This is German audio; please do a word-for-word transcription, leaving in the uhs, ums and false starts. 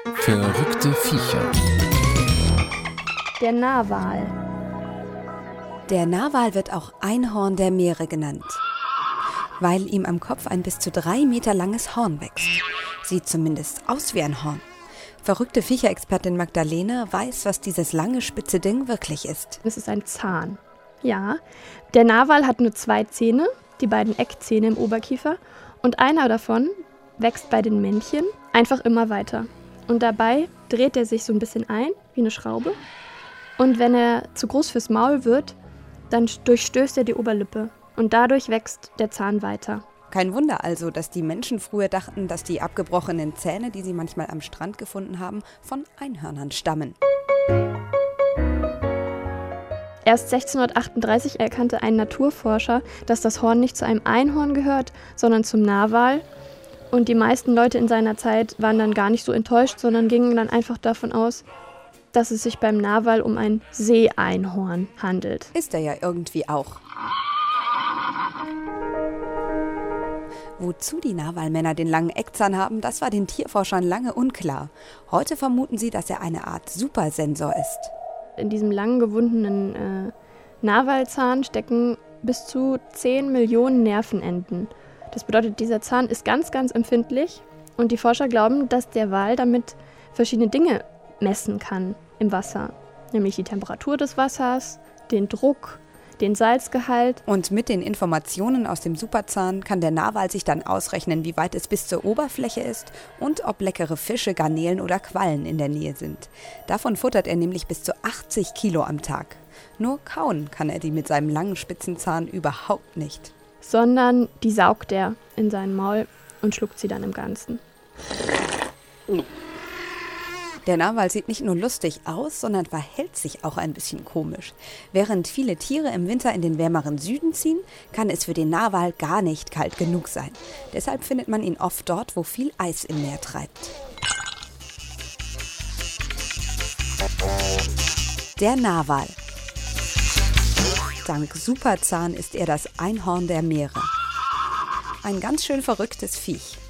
Verrückte Viecher. Der Narwal. Der Narwal wird auch Einhorn der Meere genannt, weil ihm am Kopf ein bis zu drei Meter langes Horn wächst. Sieht zumindest aus wie ein Horn. Verrückte Viecherexpertin Magdalena weiß, was dieses lange, spitze Ding wirklich ist. Es ist ein Zahn. Ja, der Narwal hat nur zwei Zähne, die beiden Eckzähne im Oberkiefer. Und einer davon wächst bei den Männchen einfach immer weiter. Und dabei dreht er sich so ein bisschen ein, wie eine Schraube. Und wenn er zu groß fürs Maul wird, dann durchstößt er die Oberlippe. Und dadurch wächst der Zahn weiter. Kein Wunder also, dass die Menschen früher dachten, dass die abgebrochenen Zähne, die sie manchmal am Strand gefunden haben, von Einhörnern stammen. Erst sechzehnhundertachtunddreißig erkannte ein Naturforscher, dass das Horn nicht zu einem Einhorn gehört, sondern zum Narwal. Und die meisten Leute in seiner Zeit waren dann gar nicht so enttäuscht, sondern gingen dann einfach davon aus, dass es sich beim Narwal um ein Seeeinhorn handelt. Ist er ja irgendwie auch. Wozu die Narwalmänner den langen Eckzahn haben, das war den Tierforschern lange unklar. Heute vermuten sie, dass er eine Art Supersensor ist. In diesem lang gewundenen äh, Narwalzahn stecken bis zu zehn Millionen Nervenenden. Das bedeutet, dieser Zahn ist ganz, ganz empfindlich und die Forscher glauben, dass der Wal damit verschiedene Dinge messen kann im Wasser. Nämlich die Temperatur des Wassers, den Druck, den Salzgehalt. Und mit den Informationen aus dem Superzahn kann der Narwal sich dann ausrechnen, wie weit es bis zur Oberfläche ist und ob leckere Fische, Garnelen oder Quallen in der Nähe sind. Davon futtert er nämlich bis zu achtzig Kilo am Tag. Nur kauen kann er die mit seinem langen spitzen Zahn überhaupt nicht. Sondern die saugt er in sein Maul und schluckt sie dann im Ganzen. Der Narwal sieht nicht nur lustig aus, sondern verhält sich auch ein bisschen komisch. Während viele Tiere im Winter in den wärmeren Süden ziehen, kann es für den Narwal gar nicht kalt genug sein. Deshalb findet man ihn oft dort, wo viel Eis im Meer treibt. Der Narwal. Dank Superzahn ist er das Einhorn der Meere. Ein ganz schön verrücktes Viech.